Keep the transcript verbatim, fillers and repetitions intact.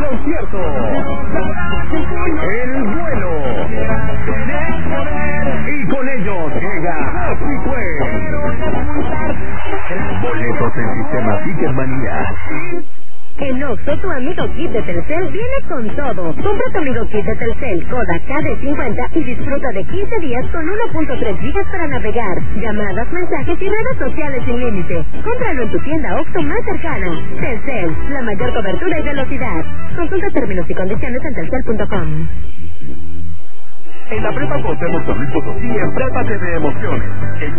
concierto. El vuelo. Y con ellos llega José. Boletos en sistema Ticketmanía. En Oxxo, tu amigo Kit de Telcel viene con todo. Compra tu amigo Kit de Telcel Coda K D cincuenta y disfruta de quince días con uno punto tres gigas para navegar, llamadas, mensajes y redes sociales sin límite. Cómpralo en tu tienda Oxxo más cercana. Telcel, la mayor cobertura y velocidad. Consulta términos y condiciones en telcel punto com. En la Prepa Cuauhtémoc San Luis Potosí, emprépate de emociones.